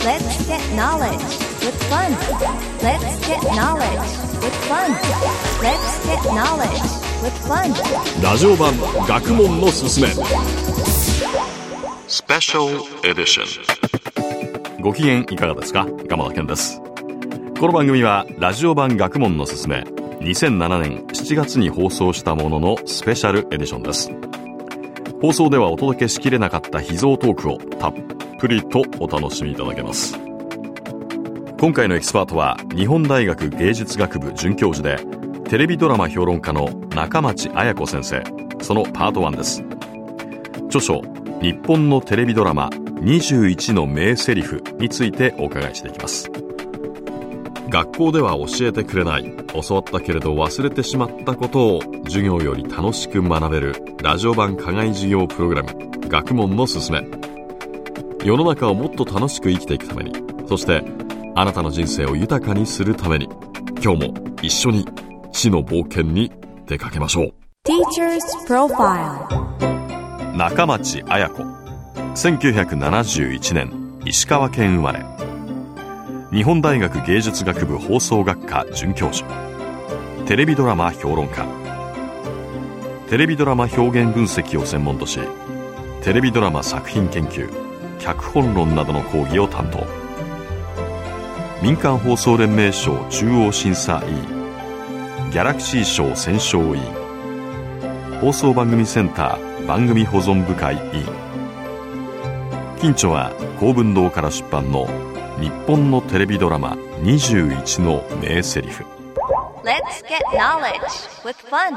Let's get knowledge with fun. Let's get knowledge with fun. Let's get knowledge with fun. ラジオ版学問のすすめスペシャルエディション。ご機嫌いかがですか？鎌田健です。この番組はラジオ版学問のすすめ2007年7月に放送したもののスペシャルエディションです。放送ではお届けしきれなかった秘蔵トークをたっぷりとお楽しみいただけます。今回のエキスパートは日本大学芸術学部准教授でテレビドラマ評論家の中町綾子先生、そのパート1です。著書日本のテレビドラマ21の名セリフについてお伺いしていきます。学校では教えてくれない、教わったけれど忘れてしまったことを授業より楽しく学べるラジオ版課外授業プログラム学問のすすめ。世の中をもっと楽しく生きていくために、そしてあなたの人生を豊かにするために、今日も一緒に知の冒険に出かけましょう。 Teacher's Profile。 中町綾子、1971年石川県生まれ、日本大学芸術学部放送学科准教授、テレビドラマ評論家、テレビドラマ表現分析を専門とし、テレビドラマ作品研究、脚本論などの講義を担当。民間放送連盟賞中央審査委員、ギャラクシー賞選奨委員、放送番組センター番組保存部会委員。近著は公文堂から出版の日本のテレビドラマ21の名セリフ。 Let's get knowledge with fun。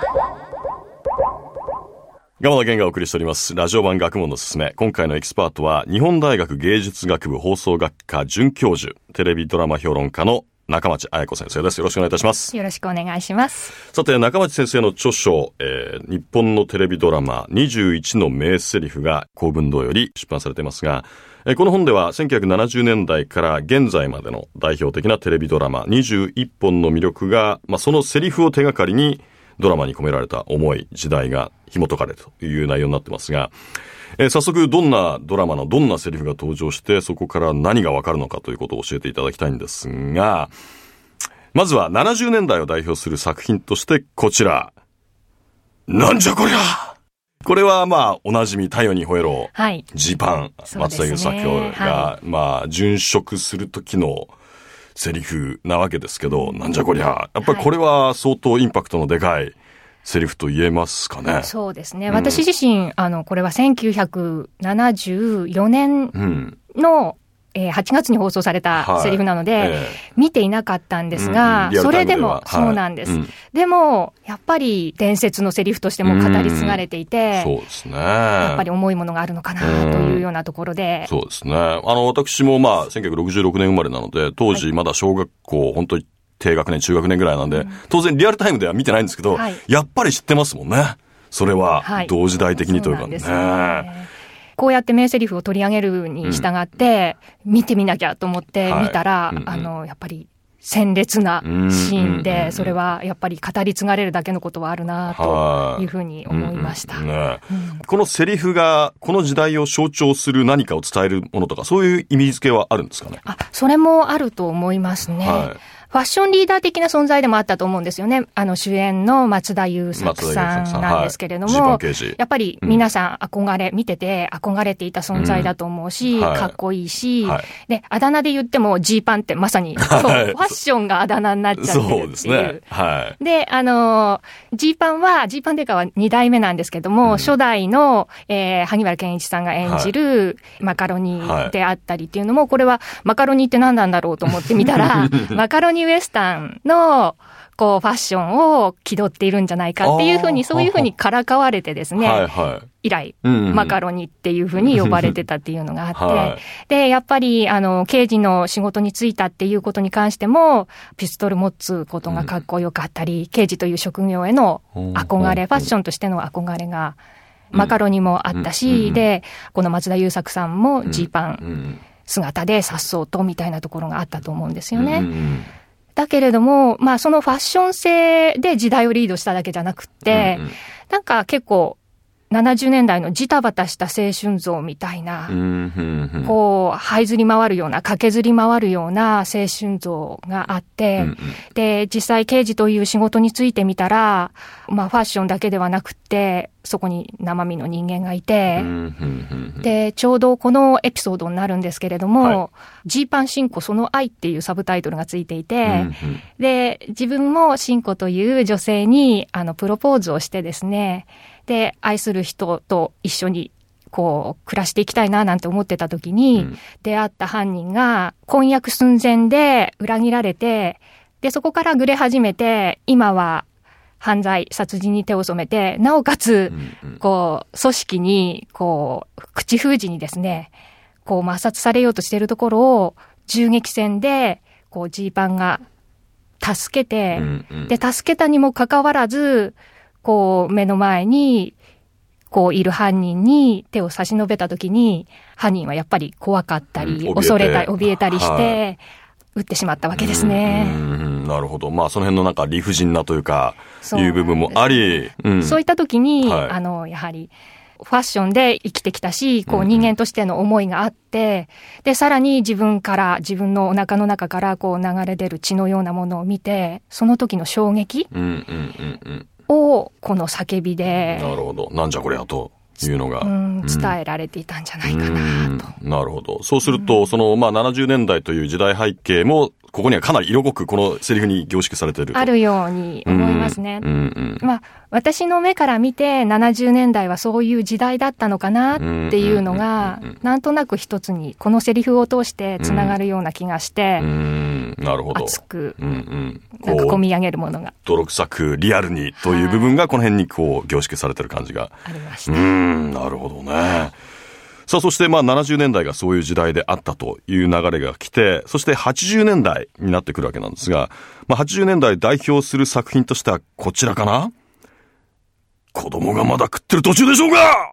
鎌田健がお送りしておりますラジオ版学問のすすめ。今回のエキスパートは日本大学芸術学部放送学科准教授、テレビドラマ評論家の中町綾子先生です。よろしくお願いいたします。 よろしくお願いします。 さて、中町先生の著書、日本のテレビドラマ21の名セリフが公文堂より出版されていますが、この本では1970年代から現在までの代表的なテレビドラマ21本の魅力が、そのセリフを手がかりにドラマに込められた思い、時代が紐解かれるという内容になってますが、早速どんなドラマのどんなセリフが登場して、そこから何がわかるのかということを教えていただきたいんですが、まずは70年代を代表する作品としてこちら。なんじゃこりゃ。これはおなじみ太陽に吠えろ、はい、ジーパン、松田優作が、殉職する時のセリフなわけですけど、なんじゃこりゃ。やっぱりこれは相当インパクトのでかいセリフと言えますかね。 そうですね。私自身、これは1974年の、8月に放送されたセリフなので、見ていなかったんですが、それでも、そうなんです。でも、やっぱり伝説のセリフとしても語り継がれていて、 そうですね。 やっぱり重いものがあるのかなというようなところで。 そうですね。私も1966年生まれなので、当時まだ小学校、本当に低学年、中学年ぐらいなんで、当然リアルタイムでは見てないんですけど、やっぱり知ってますもんね。それは、同時代的にというかね。 こうやって名セリフを取り上げるに従って、見てみなきゃと思って見たら、やっぱり鮮烈なシーンで、それはやっぱり語り継がれるだけのことはあるなというふうに思いました。 このセリフがこの時代を象徴する何かを伝えるものとか、そういう意味付けはあるんですかね？ それもあると思いますね。ファッションリーダー的な存在でもあったと思うんですよね。主演の松田優作さんなんですけれども、やっぱり皆さん見てて憧れていた存在だと思うし、かっこいいし、で、あだ名で言ってもジーパンってまさに、ファッションがあだ名になっちゃってるっていう。そうですね。で、ジーパンデカは2代目なんですけども、初代の、萩原健一さんが演じるマカロニであったりっていうのも、これはマカロニって何なんだろうと思ってみたら、マカロニウエスタンのファッションを気取っているんじゃないかっていうふうに、そういうふうにからかわれてですね、以来、マカロニっていうふうに呼ばれてたっていうのがあって、で、やっぱり、刑事の仕事に就いたっていうことに関しても、ピストル持つことがかっこよかったり、刑事という職業への憧れ、ファッションとしての憧れが、マカロニもあったし、で、この松田優作さんもジーパン姿で颯爽とみたいなところがあったと思うんですよね。だけれども、そのファッション性で時代をリードしただけじゃなくって、なんか結構 70年代のジタバタした青春像みたいな、こう、這いずり回るような、駆けずり回るような青春像があって、で、実際刑事という仕事についてみたら、まあ、ファッションだけではなくって、そこに生身の人間がいて、で、ちょうどこのエピソードになるんですけれども、ジーパンシンコその愛っていうサブタイトルがついていて、で、自分もシンコという女性に、プロポーズをしてですね、で、愛する人と一緒に、こう、暮らしていきたいななんて思ってた時に、出会った犯人が婚約寸前で裏切られて、で、そこからぐれ始めて、今は犯罪、殺人に手を染めて、なおかつ、こう、組織に、こう、口封じにですね、こう、抹殺されようとしているところを、銃撃戦で、こう、ジーパンが助けて、で、助けたにもかかわらず、こう、目の前に、こう、いる犯人に手を差し伸べたときに、犯人はやっぱり怖かったり、恐れたり、怯えたりして、撃ってしまったわけですね。 なるほど。まあ、その辺のなんか理不尽なというか、いう部分もあり、 そういったときに、やはり、ファッションで生きてきたし、こう人間としての思いがあって、で、さらに自分のお腹の中からこう流れ出る血のようなものを見て、その時の衝撃をこの叫びで、 なるほど。なんじゃこりゃというのが、 伝えられていたんじゃないかなと。 なるほど。そうすると、その、まあ、70年代という時代背景も、ここにはかなり色濃くこのセリフに凝縮されている。 あるように思いますね。まあ、私の目から見て70年代はそういう時代だったのかなっていうのが、なんとなく一つにこのセリフを通してつながるような気がして、 なるほど。 熱く、なんか込み上げるものが。 泥臭くリアルにという部分がこの辺にこう凝縮されてる感じが。 ありました。 なるほどね。さあ、そしてまあ70年代がそういう時代であったという流れが来て、そして80年代になってくるわけなんですが、まあ80年代代表する作品としてはこちらかな？子供がまだ食ってる途中でしょうか？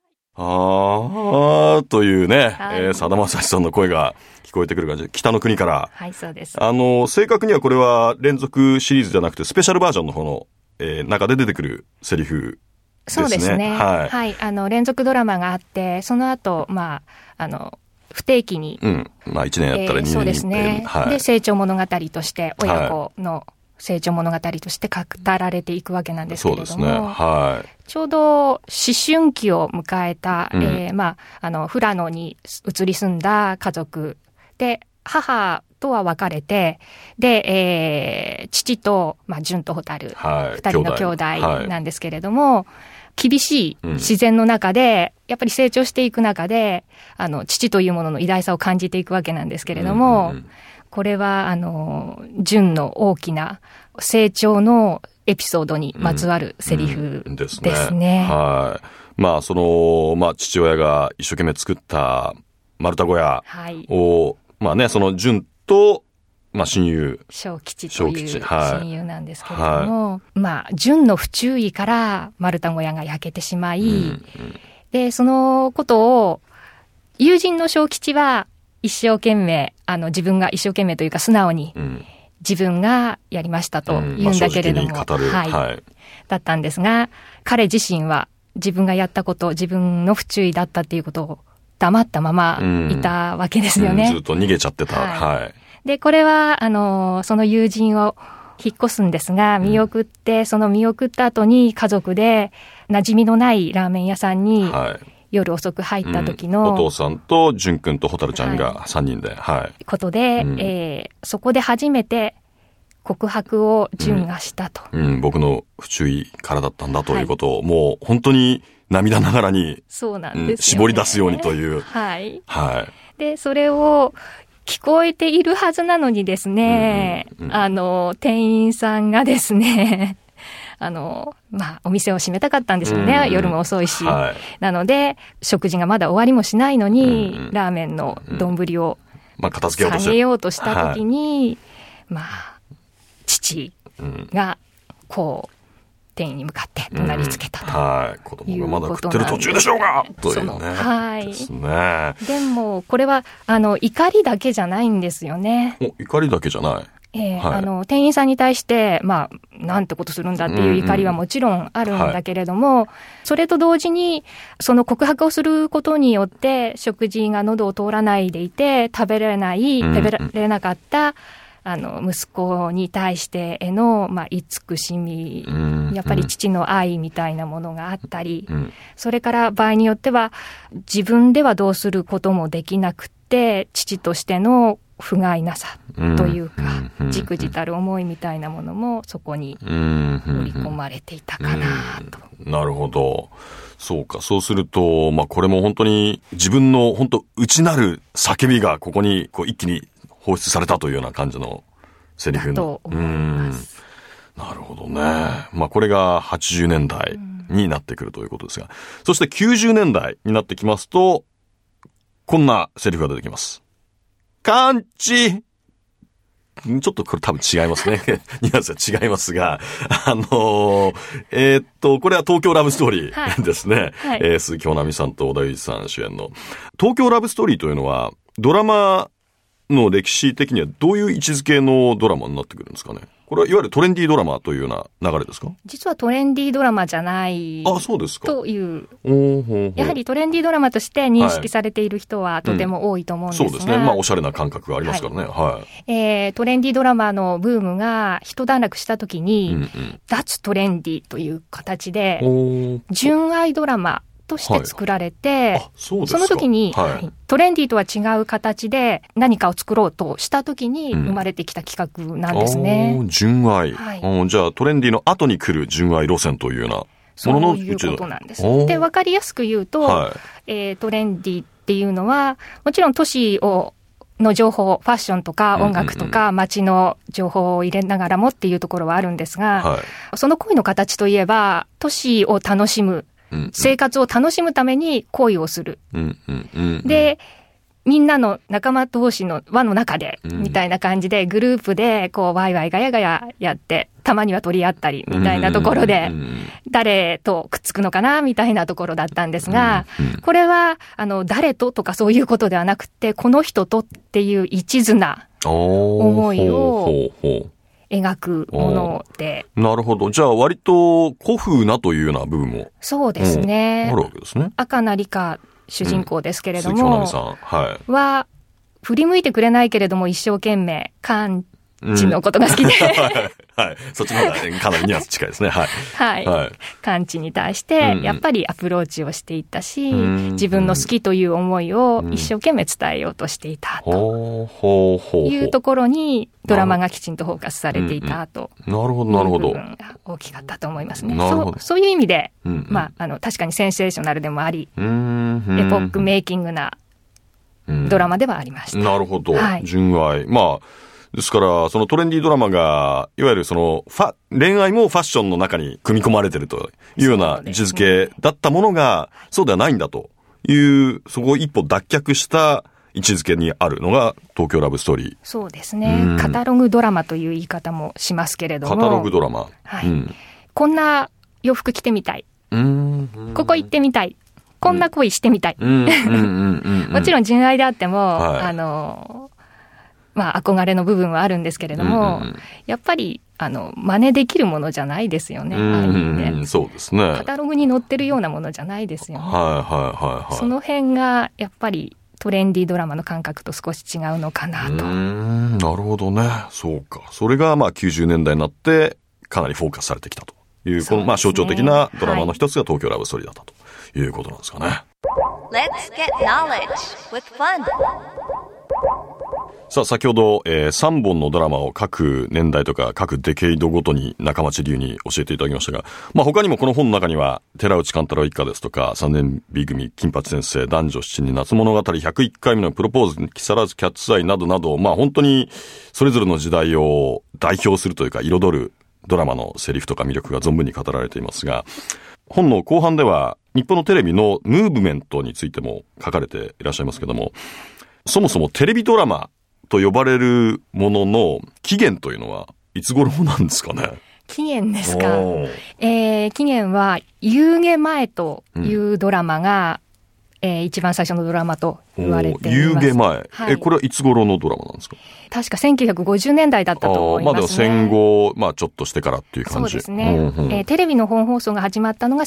というね、さだまさしさんの声が聞こえてくる感じで、北の国から。 はい、そうです。 正確にはこれは連続シリーズじゃなくてスペシャルバージョンの方の、中で出てくるセリフ。 そうですね。はい。連続ドラマがあって、その後、まあ、不定期に。 まあ、1年やったら2年に。 そうですね。で、成長物語として、親子の成長物語として語られていくわけなんですけれども。そうですね。はい。ちょうど、思春期を迎えた、まあ、富良野に移り住んだ家族で、母とは別れて、で、父と、まあ、純と蛍、二人の兄弟なんですけれども、厳しい自然の中で、やっぱり成長していく中で、父というものの偉大さを感じていくわけなんですけれども、これは、純の大きな成長のエピソードにまつわるセリフですね。はい。 まあ、まあ、父親が一生懸命作った丸太小屋を、まあね、その純と、まあ親友。 小吉という親友なんですけれども、まあ、純の不注意から丸太小屋が焼けてしまい、で、そのことを、友人の小吉は一生懸命、自分が一生懸命というか素直に、自分がやりましたと言うんだけれども、はい。だったんですが、彼自身は自分がやったこと、自分の不注意だったっていうことを黙ったままいたわけですよね。 ずっと逃げちゃってた。はい。 で、これは、その友人を引っ越すんですが、見送って、その見送った後に家族で馴染みのないラーメン屋さんに、夜遅く入った時の、 お父さんと純くんと蛍ちゃんが3人で、 ことで、そこで初めて告白を純がしたと。 僕の不注意からだったんだということを、もう本当に涙ながらに、 そうなんですよね。 絞り出すようにという。 はい。で、それを、聞こえているはずなのにですね、店員さんがですね、まあ、お店を閉めたかったんですよね。夜も遅いし。なので、食事がまだ終わりもしないのに、ラーメンの丼を下げようとしたときに、まあ、父が、こう、店員に向かって怒鳴りつけたと。 子供がまだ食ってる途中でしょうがというね。ですね。 でも、これは、怒りだけじゃないんですよね。 怒りだけじゃない。 店員さんに対して、なんてことするんだっていう怒りはもちろんあるんだけれども、それと同時に、その告白をすることによって、食事が喉を通らないでいて、食べれなかった、息子に対してへの、慈しみ、やっぱり父の愛みたいなものがあったり、それから場合によっては、自分ではどうすることもできなくて、父としての不甲斐なさというか、忸怩たる思いみたいなものもそこに盛り込まれていたかなと。 なるほど。そうか。そうすると、これも本当に自分の本当内なる叫びがここに一気に放出されたというような感じのセリフと思います。 なるほどね。これが80年代になってくるということですが、そして90年代になってきますと、こんなセリフが出てきます。カンチ。ちょっとこれ多分違いますね。ニュアンスが違いますが、これは東京ラブストーリーですね。鈴木保奈美さんと小田裕二さん主演の。東京ラブストーリーというのは、ドラマの歴史的にはどういう位置づけのドラマになってくるんですかね。これはいわゆるトレンディードラマというような流れですか？ 実はトレンディードラマじゃないそうですかという。やはりトレンディードラマとして認識されている人はとても多いと思うんですが。 そうですね。おしゃれな感覚がありますからね。 トレンディードラマのブームが一段落したときに、脱トレンディーという形で、純愛ドラマとして作られて、その時に、トレンディーとは違う形で何かを作ろうとした時に生まれてきた企画なんですね。 純愛、じゃあトレンディーの後に来る純愛路線というようなもののそういうことなんです。で、わかりやすく言うと、トレンディーっていうのはもちろん都市の情報、ファッションとか音楽とか街の情報を入れながらもっていうところはあるんですが、その恋の形といえば都市を楽しむ、生活を楽しむために恋をする。で、みんなの仲間同士の輪の中で、みたいな感じで、グループで、ワイワイガヤガヤやって、たまには取り合ったり、みたいなところで、誰とくっつくのかな、みたいなところだったんですが、これは、誰ととかそういうことではなくて、この人とっていう一途な思いを、描くもので。 なるほど。じゃあ割と古風なというような部分も。 そうですね。 あるわけですね。 赤名理香主人公ですけれども。 鈴木保奈美さん。 は、振り向いてくれないけれども一生懸命、完治のことが好きで。 そっちの方がかなりニュアンス近いですね。 完治に対して、やっぱりアプローチをしていったし、自分の好きという思いを一生懸命伝えようとしていたというところに、ドラマがきちんとフォーカスされていたと。 なるほど、なるほど。 部分が大きかったと思いますね。そういう意味で、確かにセンセーショナルでもあり、エポックメイキングなドラマではありました。 なるほど。純愛。ですから、そのトレンディードラマが、いわゆるその、恋愛もファッションの中に組み込まれているというような位置づけだったものが、そうではないんだという、そこを一歩脱却した位置づけにあるのが東京ラブストーリー。 そうですね。カタログドラマという言い方もしますけれども。 カタログドラマ。 こんな洋服着てみたい。ここ行ってみたい。こんな恋してみたい。もちろん純愛であっても、憧れの部分はあるんですけれども、やっぱり、真似できるものじゃないですよね。 そうですね。 カタログに載ってるようなものじゃないですよね。その辺が、やっぱり、トレンディードラマの感覚と少し違うのかなと。 なるほどね。そうか。それが、90年代になって、かなりフォーカスされてきたという、この、象徴的なドラマの一つが東京ラブストーリーだったということなんですかね。 Let's get knowledge with fun. さあ、先ほど、3本のドラマを各年代とか各デケイドごとに中町流に教えていただきましたが、他にもこの本の中には、寺内貫太郎一家ですとか、3年 B 組、金八先生、男女七人夏物語、101回目のプロポーズ、木更津キャッツアイなどなど、本当にそれぞれの時代を代表するというか、彩るドラマのセリフとか魅力が存分に語られていますが、本の後半では、日本のテレビのムーブメントについても書かれていらっしゃいますけども、そもそもテレビドラマ、と呼ばれるものの起源というのはいつ頃なんですかね。 起源ですか。起源は夕げ前というドラマが、 一番最初のドラマと言われています。 夕げ前、はい、これはいつ頃のドラマなんですか？ 確か1950年代だったと思いますね。 でも戦後、ちょっとしてからっていう感じ。 そうですね。テレビの本放送が始まったのが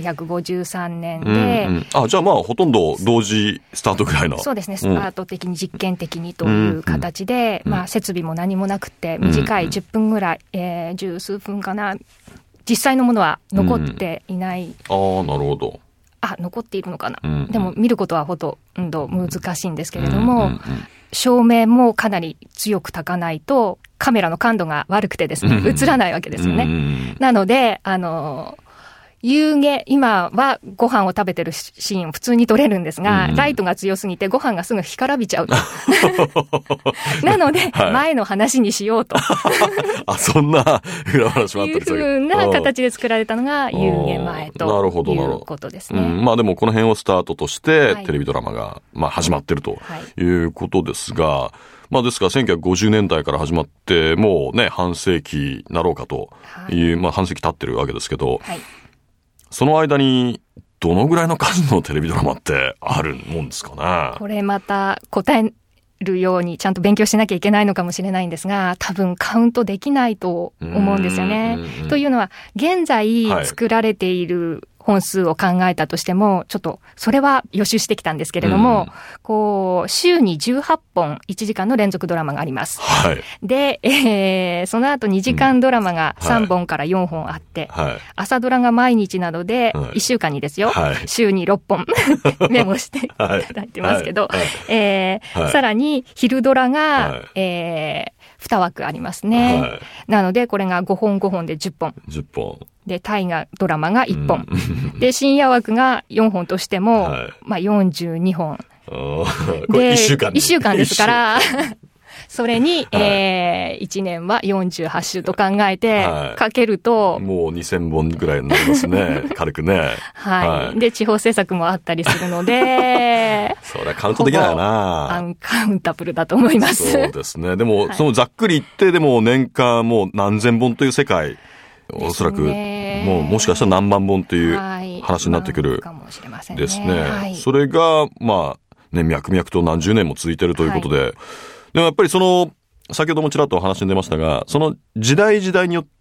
1953年で。 じゃあほとんど同時スタートぐらいの。 そうですね。スタート的に実験的にという形で、設備も何もなくて、短い10分ぐらい、十数分かな。実際のものは残っていない。 なるほど。 残っているのかな。でも見ることはほとんど難しいんですけれども、照明もかなり強く焚かないとカメラの感度が悪くてですね、映らないわけですよね。なので、夕げ、今はご飯を食べてるシーンを普通に撮れるんですが、ライトが強すぎてご飯がすぐ干からびちゃうと。なので、前の話にしようと。 そんな裏話もあったりする。 いう風な形で作られたのが夕げ前ということですね。 でもこの辺をスタートとしてテレビドラマが始まってるということですが、ですから1950年代から始まってもうね、半世紀なろうかという、半世紀経ってるわけですけど、その間にどのぐらいの数のテレビドラマってあるもんですかね。これまた答えるようにちゃんと勉強しなきゃいけないのかもしれないんですが、多分カウントできないと思うんですよね。というのは現在作られている本数を考えたとしても、ちょっとそれは予習してきたんですけれども、週に18本1時間の連続ドラマがあります。で、その後2時間ドラマが3本から4本あって、朝ドラが毎日などで1週間にですよ、週に6本メモしていただいてますけど、さらに昼ドラが、2枠ありますね。なのでこれが5本5本で10本。で、大河ドラマが1本。で、深夜枠が4本としても、42本。 で、1 週間ですから、それに、1年は48週と考えて、かけると、 もう2000本ぐらいになりますね。軽くね。 で、地方制作もあったりするので、 それはカウントできないな。 アンカウンタブルだと思います。 そうですね。でも、そのざっくり言って、でも年間もう何千本という世界、おそらく、もしかしたら何万本という話になってくる。ですね。それが、脈々と何十年も続いているということで、でもやっぱり先ほどもちらっとお話に出ましたが、その時代時代によって、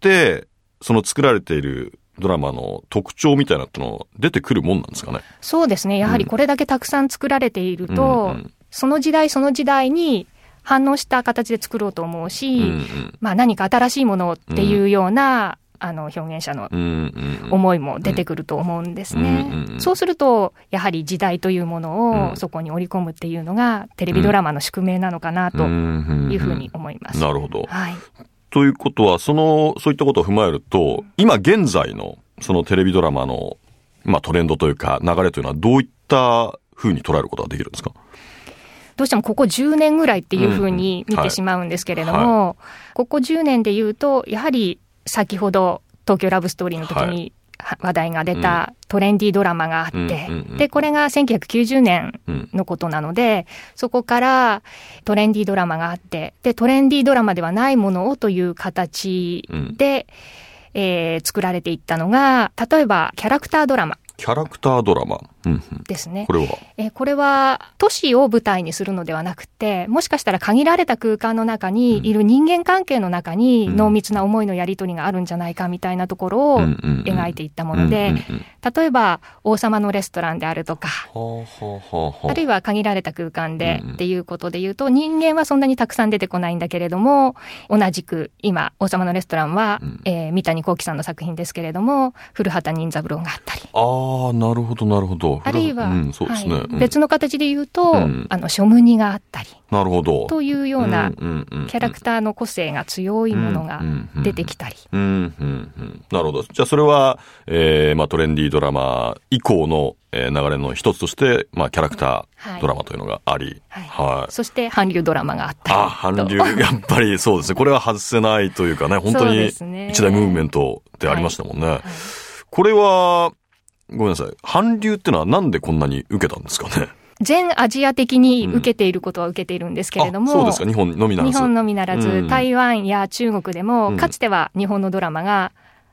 その作られているドラマの特徴みたいなの出てくるもんなんですかね。 そうですね。やはりこれだけたくさん作られていると、その時代その時代に反応した形で作ろうと思うし、何か新しいものっていうような、表現者の思いも出てくると思うんですね。そうすると、やはり時代というものをそこに織り込むっていうのが、テレビドラマの宿命なのかなというふうに思います。 なるほど。ということは、そういったことを踏まえると、今現在のそのテレビドラマの、トレンドというか流れというのはどういったふうに捉えることができるんですか？ どうしてもここ10年ぐらいっていうふうに見てしまうんですけれども、ここ10年で言うと、やはり先ほど東京ラブストーリーの時に話題が出たトレンディードラマがあって、で、これが1990年のことなので、そこからトレンディードラマがあって、で、トレンディードラマではないものをという形で、作られていったのが、例えばキャラクタードラマ。 キャラクタードラマ。 ですね。 これはこれは都市を舞台にするのではなくて、もしかしたら限られた空間の中にいる人間関係の中に濃密な思いのやり取りがあるんじゃないかみたいなところを描いていったもので、例えば王様のレストランであるとか、あるいは限られた空間でっていうことで言うと、人間はそんなにたくさん出てこないんだけれども、同じく今王様のレストランは、三谷幸喜さんの作品ですけれども、古畑任三郎があったり。 なるほどなるほど。 あるいは、 そうですね、 別の形で言うと、ショムニがあったり。 なるほど。 というような、キャラクターの個性が強いものが出てきたり。 なるほど。じゃあそれは、トレンディードラマ以降の、流れの一つとして、キャラクタードラマというのがあり。 そして韓流ドラマがあったり。 韓流、やっぱりそうですね。これは外せないというかね、本当に一大ムーブメントでありましたもんね。これは、ごめんなさい。韓流ってのはなんでこんなに受けたんですかね。 全アジア的に受けていることは受けているんですけれども。 そうですか。日本のみならず。 日本のみならず、台湾や中国でも、かつては日本のドラマが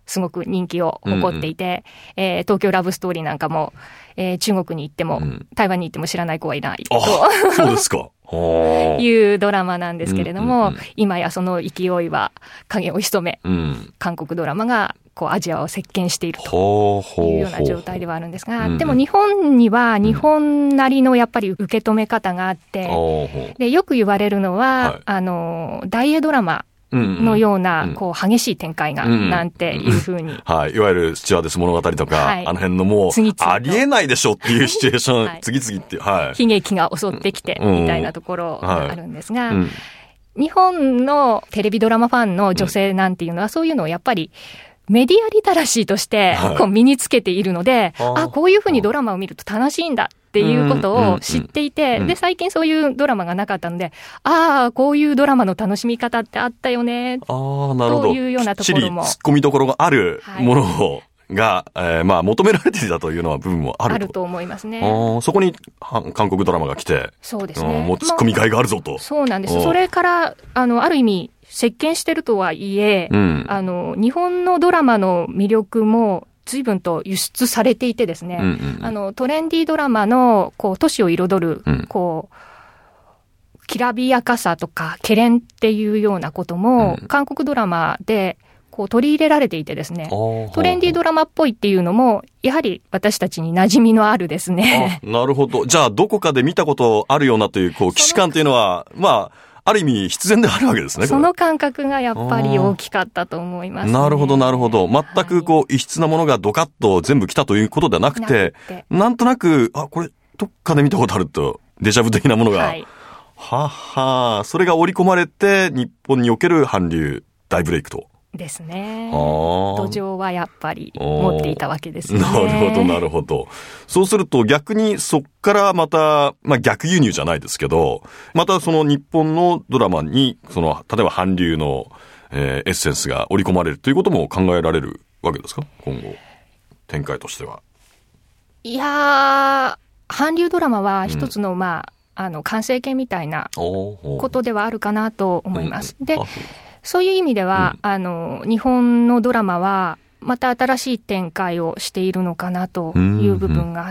すごく人気を誇っていて、東京ラブストーリーなんかも、中国に行っても、台湾に行っても知らない子はいないと。 そうですか。 いうドラマなんですけれども、今やその勢いは影を潜め、韓国ドラマがこうアジアを席巻しているというような状態ではあるんですが、でも日本には日本なりのやっぱり受け止め方があって、でよく言われるのは、大英ドラマのような、こう、激しい展開が、なんていうふうに。 はい。いわゆるスチュワーデス物語とか、あの辺のもう、ありえないでしょっていうシチュエーション、次々っていう、はい。 悲劇が襲ってきて、みたいなところがあるんですが、日本のテレビドラマファンの女性なんていうのは、そういうのをやっぱり、メディアリテラシーとして、こう身につけているので、こういうふうにドラマを見ると楽しいんだっていうことを知っていて、で、最近そういうドラマがなかったので、こういうドラマの楽しみ方ってあったよね、というようなところも。 きっちり突っ込みどころがあるものを、が、まあ、求められていたというのは部分もあると。 あると思いますね。 そこに韓国ドラマが来て、 そうですね。 もう突っ込みがいがあるぞと。 そうなんです。それから、ある意味、席巻してるとはいえ、日本のドラマの魅力も随分と輸出されていてですね、トレンディードラマの、こう、都市を彩る、こう、きらびやかさとか、けれんっていうようなことも、韓国ドラマで、こう取り入れられていてですね、トレンディードラマっぽいっていうのも、やはり私たちに馴染みのあるですね。 なるほど。じゃあ、どこかで見たことあるようなという、こう、既視感というのは、まあ、ある意味必然であるわけですね。 その感覚がやっぱり大きかったと思いますね。 なるほど、なるほど。全くこう、異質なものがドカッと全部来たということではなくて、なんとなく、これ、どっかで見たことあると、デジャブ的なものが。それが織り込まれて、日本における韓流大ブレイクと。 ですね。土壌はやっぱり持っていたわけですね。 なるほど、なるほど。そうすると逆にそっからまた、まあ逆輸入じゃないですけど、またその日本のドラマに、その、例えば韓流の、エッセンスが織り込まれるということも考えられるわけですか？今後、展開としては。 いやー、韓流ドラマは一つの、まあ、完成形みたいなことではあるかなと思います。で、そういう意味では、日本のドラマは、また新しい展開をしているのかなという部分があって、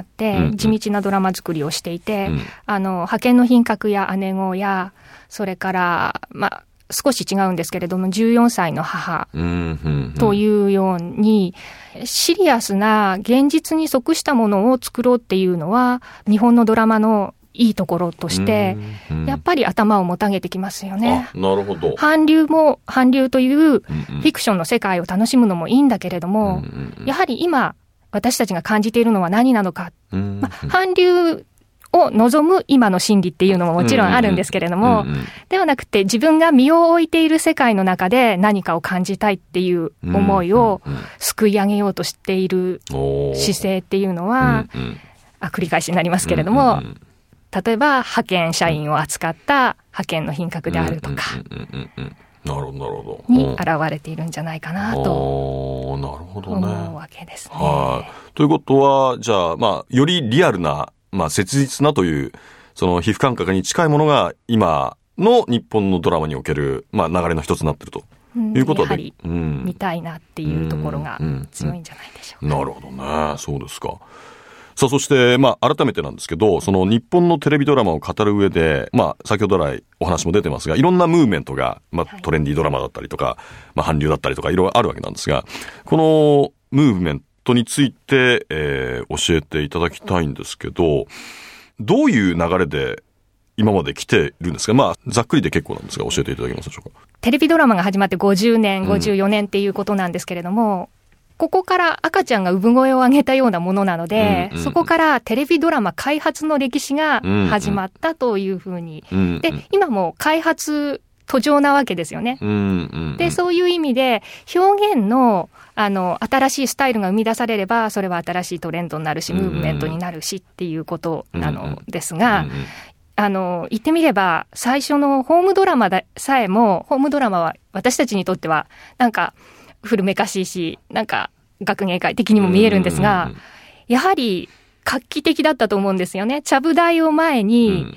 地道なドラマ作りをしていて、派遣の品格や姉子や、それから、まあ、少し違うんですけれども、14歳の母というように、シリアスな現実に即したものを作ろうっていうのは、日本のドラマのいいところとして、やっぱり頭をもたげてきますよね。 なるほど。 韓流というフィクションの世界を楽しむのもいいんだけれども、やはり今、私たちが感じているのは何なのか。韓流を望む今の心理っていうのももちろんあるんですけれども、ではなくて自分が身を置いている世界の中で何かを感じたいっていう思いをすくい上げようとしている姿勢っていうのは、繰り返しになりますけれども、例えば派遣社員を扱った派遣の品格であるとかなるほどなるほどに現れているんじゃないかなと思うわけですね。 ということはじゃあ、まあ、よりリアルな、まあ、切実なというその皮膚感覚に近いものが今の日本のドラマにおける、まあ、流れの一つになっているということで、やはり見たいなっていうところが強いんじゃないでしょうか。 なるほどね。そうですか。さあ、そして、まあ、改めてなんですけど、その日本のテレビドラマを語る上で、まあ、先ほど来お話も出てますが、いろんなムーブメントが、まあ、トレンディードラマだったりとか、まあ、韓流だったりとか、いろいろあるわけなんですが、このムーブメントについて、教えていただきたいんですけど、どういう流れで今まで来ているんですか？まあ、ざっくりで結構なんですが、教えていただけますでしょうか？ テレビドラマが始まって50年、54年っていうことなんですけれども、ここから赤ちゃんが産声を上げたようなものなので、そこからテレビドラマ開発の歴史が始まったというふうに。で、今も開発途上なわけですよね。で、そういう意味で表現の新しいスタイルが生み出されれば、それは新しいトレンドになるし、ムーブメントになるしっていうことなのですが、言ってみれば、最初のホームドラマさえも、ホームドラマは私たちにとっては、なんか、古めかしいし、なんか学芸会的にも見えるんですが、やはり画期的だったと思うんですよね。ちゃぶ台を前に、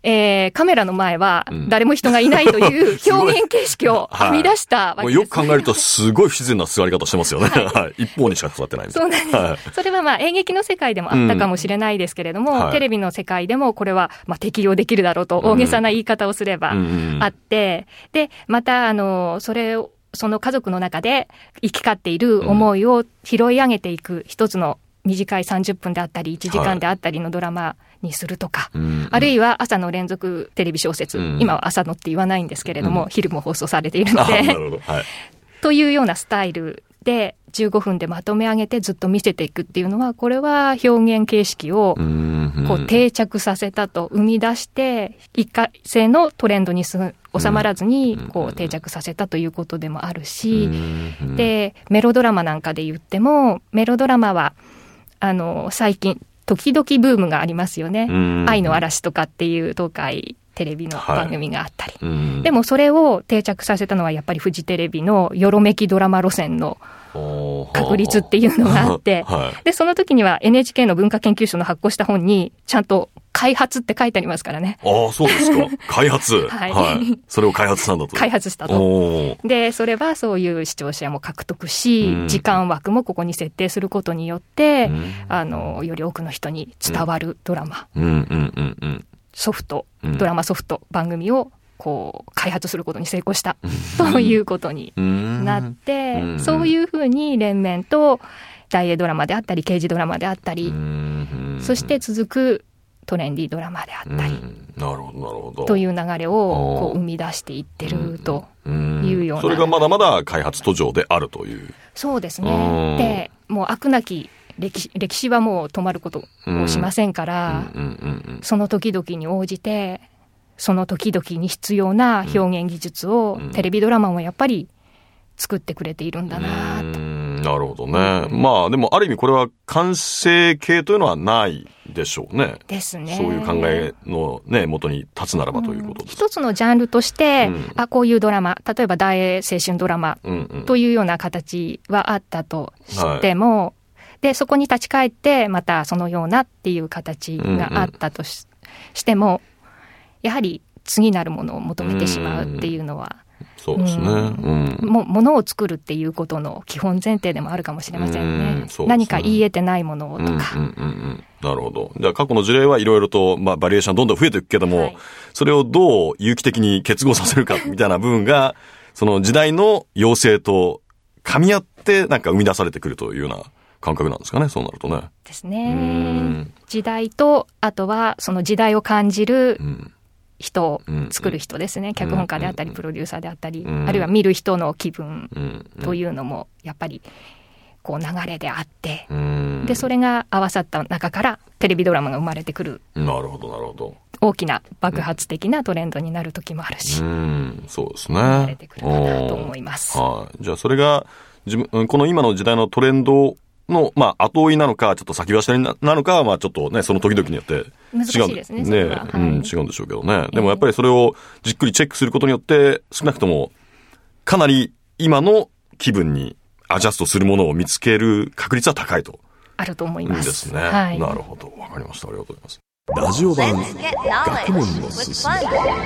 カメラの前は誰も人がいないという表現形式を生み出したわけです、 よく考えるとすごい不自然な座り方してますよね。一方にしか座ってないみたいな。 そうなんです。それは演劇の世界でもあったかもしれないですけれども、テレビの世界でもこれは適用できるだろうと大げさな言い方をすればあって、で、またその家族の中で行き交っている思いを拾い上げていく一つの短い30分であったり1時間であったりのドラマにするとか、あるいは朝の連続テレビ小説、今は朝のって言わないんですけれども、昼も放送されているのでというようなスタイルで15分でまとめ上げてずっと見せていくっていうのは、これは表現形式をこう定着させたと、生み出して一過性のトレンドに収まらずにこう定着させたということでもあるし、でメロドラマなんかで言っても、メロドラマは最近時々ブームがありますよね。愛の嵐とかっていう東海テレビの番組があったり、でもそれを定着させたのはやっぱりフジテレビのよろめきドラマ路線の確立っていうのがあって、でその時には NHK の文化研究所の発行した本にちゃんと開発って書いてありますからね。 そうですか。開発。それを開発したんだと。 開発したと。で、それはそういう視聴者も獲得し、時間枠もここに設定することによって、より多くの人に伝わるドラマ、ソフト、ドラマソフト番組をこう開発することに成功したということになって、そういうふうに連綿と大映ドラマであったり刑事ドラマであったり、そして続くトレンディードラマであったり、 なるほどなるほど、 という流れをこう生み出していってるというような、 それがまだまだ開発途上であるという。 そうですね。でもう飽くなき歴史はもう止まることをしませんから、その時々に応じてその時々に必要な表現技術をテレビドラマもやっぱり作ってくれているんだなと。 なるほどね。まあでもある意味これは完成形というのはないでしょうね。 ですね。 そういう考えのね元に立つならばということです。 一つのジャンルとして、こういうドラマ、例えば大映青春ドラマというような形はあったとしても、でそこに立ち返ってまたそのようなっていう形があったとしても、やはり次なるものを求めてしまうっていうのは、 そうですね。 ものを作るっていうことの基本前提でもあるかもしれませんね。何か言い得てないものをとか。 なるほど。じゃあ過去の事例はいろいろと、バリエーションどんどん増えていくけども、それをどう有機的に結合させるかみたいな部分が、その時代の要請と噛み合ってなんか生み出されてくるというような感覚なんですかね。そうなるとね。 ですね。時代と、あとはその時代を感じる人を作る人ですね。脚本家であったりプロデューサーであったり、あるいは見る人の気分というのもやっぱりこう流れであって、でそれが合わさった中からテレビドラマが生まれてくる。 なるほどなるほど。 大きな爆発的なトレンドになる時もあるし、 そうですね。 生まれてくるかなと思います。 じゃあそれがこの今の時代のトレンドの、後追いなのか、ちょっと先走りなのかは、ちょっとね、その時々によって違う。 難しいですね。 違うんでしょうけどね。でもやっぱりそれをじっくりチェックすることによって、少なくとも、かなり今の気分にアジャストするものを見つける確率は高いと。 あると思います。 いいですね。なるほど。わかりました。ありがとうございます。ラジオ版、学問のすすめ。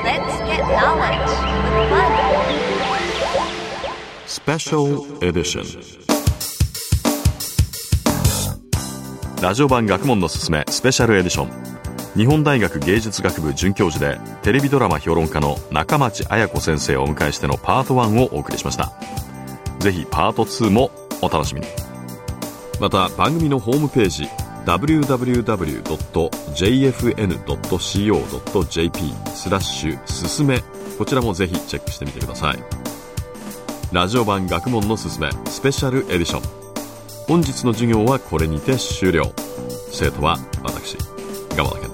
スペシャルエディション。ラジオ版学問のすすめスペシャルエディション。日本大学芸術学部准教授でテレビドラマ評論家の中町綾子先生をお迎えしてのパート1をお送りしました。ぜひパート2もお楽しみに。また番組のホームページ www.jfn.co.jp/ すすめ、こちらもぜひチェックしてみてください。ラジオ版学問のすすめスペシャルエディション。本日の授業はこれにて終了。生徒は私、蒲田健